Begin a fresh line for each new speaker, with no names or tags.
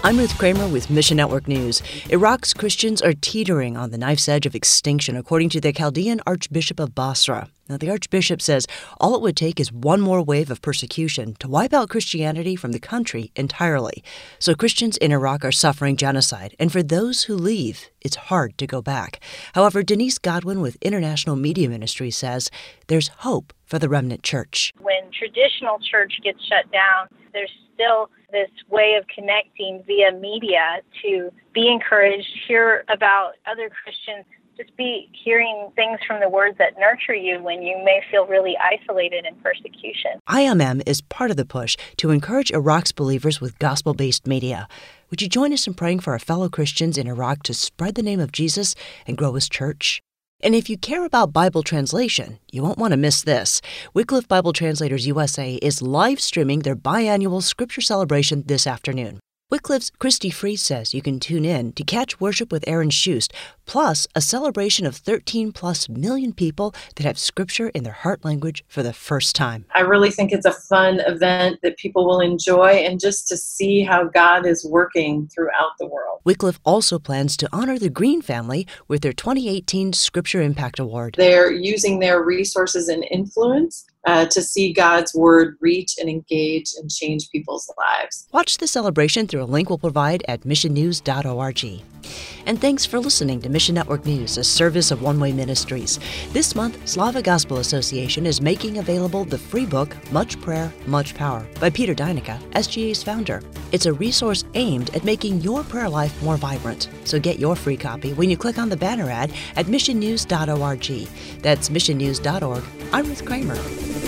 I'm Ruth Kramer with Mission Network News. Iraq's Christians are teetering on the knife's edge of extinction, according to the Chaldean Archbishop of Basra. Now, the Archbishop says all it would take is one more wave of persecution to wipe out Christianity from the country entirely. So Christians in Iraq are suffering genocide, and for those who leave, it's hard to go back. However, Denise Godwin with International Media Ministry says there's hope for the remnant church.
When traditional church gets shut down, there's still this way of connecting via media to be encouraged, hear about other Christians, just be hearing things from the words that nurture you when you may feel really isolated in persecution.
IMM is part of the push to encourage Iraq's believers with gospel-based media. Would you join us in praying for our fellow Christians in Iraq to spread the name of Jesus and grow his church? And if you care about Bible translation, you won't want to miss this. Wycliffe Bible Translators USA is live streaming their biannual scripture celebration this afternoon. Wycliffe's Christy Freeze says you can tune in to catch worship with Aaron Schust, plus a celebration of 13+ million people that have scripture in their heart language for the first time.
I really think it's a fun event that people will enjoy, and just to see how God is working throughout the world.
Wycliffe also plans to honor the Green family with their 2018 Scripture Impact Award.
They're using their resources and influence to see God's word reach and engage and change people's lives.
Watch the celebration through a link we'll provide at missionnews.org. And thanks for listening to Mission Network News, a service of One Way Ministries. This month, Slava Gospel Association is making available the free book, Much Prayer, Much Power, by Peter Deinica, SGA's founder. It's a resource aimed at making your prayer life more vibrant. So get your free copy when you click on the banner ad at missionnews.org. That's missionnews.org. I'm Ruth Kramer.